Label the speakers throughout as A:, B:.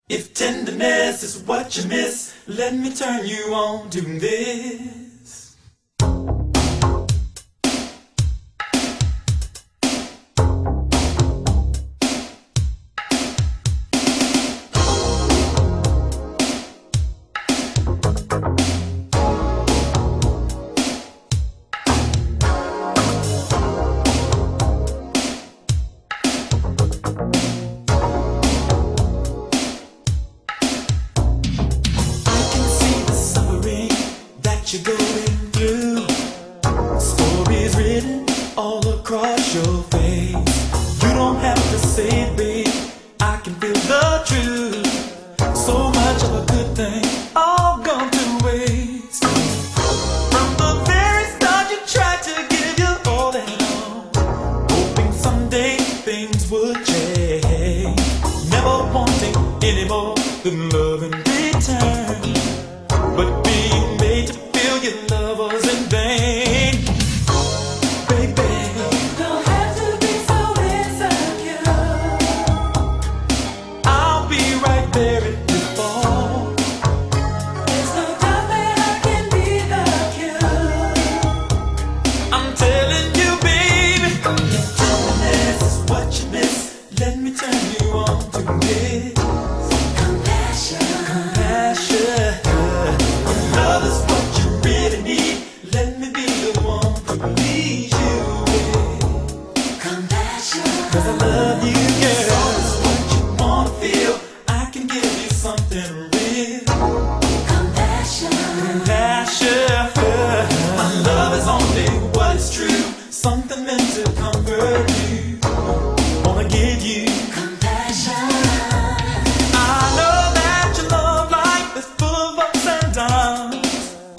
A: If tenderness is what you miss, let me turn you on to this. You're going through stories written all across your face. You don't have to say it, babe, I can feel the truth. So much of a good thing all gone to waste. From the very start you tried to give your all and all, hoping someday things would change. Never wanting any more than love in return, but being made to feel your love was in vain. Baby, you don't have to be so insecure. I'll be right there if you fall. There's no doubt that I can be the cure. I'm telling you, baby, if tenderness is what you miss, let me turn you on to this. Compassion. Love is what you really need. Let me be the one to lead you with compassion. 'Cause I love you, girl. Love is what you wanna feel. I can give you something real. Compassion. My love is only what is true. Something meant to comfort you. Wanna give you compassion. I know that your love life is full of ups and downs.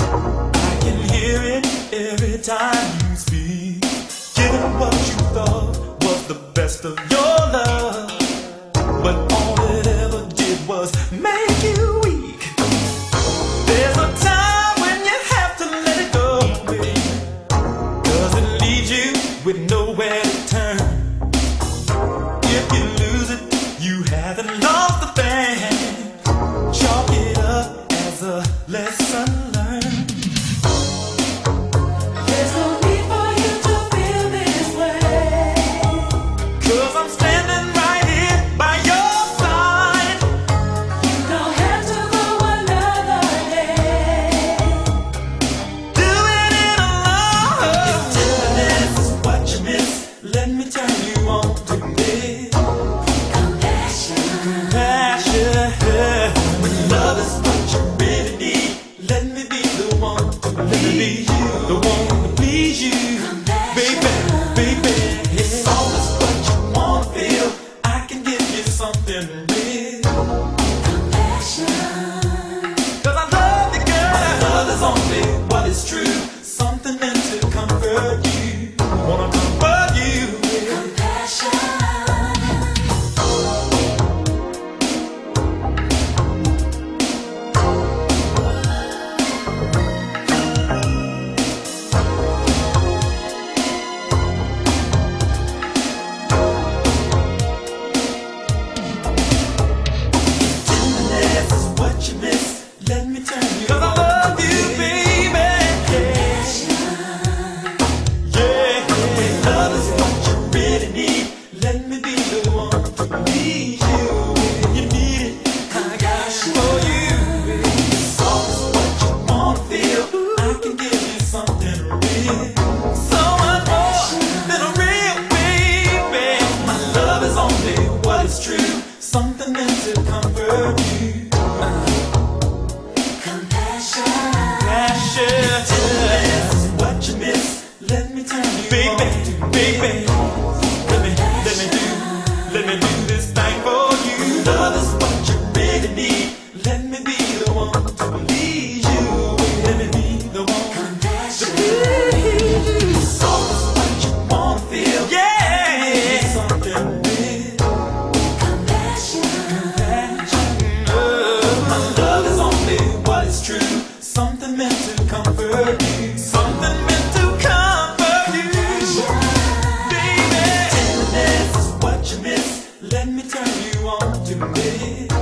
A: Every time you speak, giving what you thought was the best of your love, but all it ever did was make you weak. There's a time when you have to let it go, baby, 'cause it leaves you with nowhere to turn. If you lose it, you haven't lost a thing. Chalk it up as a lesson learned. Let me turn you on to this. Compassion. When love is what you really need, let me be the one to please you. The one to please you. Baby. It's always what you want to feel. I can give you something real. Compassion. 'Cause I love you, girl. My love is only what is true. Something meant to comfort you. Wanna comfort you. Let me turn you on. 'Cause I love you, baby. Yeah. Love is what you really need. Let me be the one to lead you. You need it, I got it for you. It's always what you wanna feel. I can give you something real. So much more than a real baby. My love is only what is true. Something meant to comfort you. Tenderness is what you miss. Let me turn you on, baby. Let me do this thing for you. Love is what you really need. Let me be the one to lead you. Let me be the one to please you. It's always what you wanna feel. Yeah. Something real. Compassion. My love is only what is true. Something meant to comfort you. Something meant to comfort you. Baby. Tenderness is what you miss. Let me turn you on to me.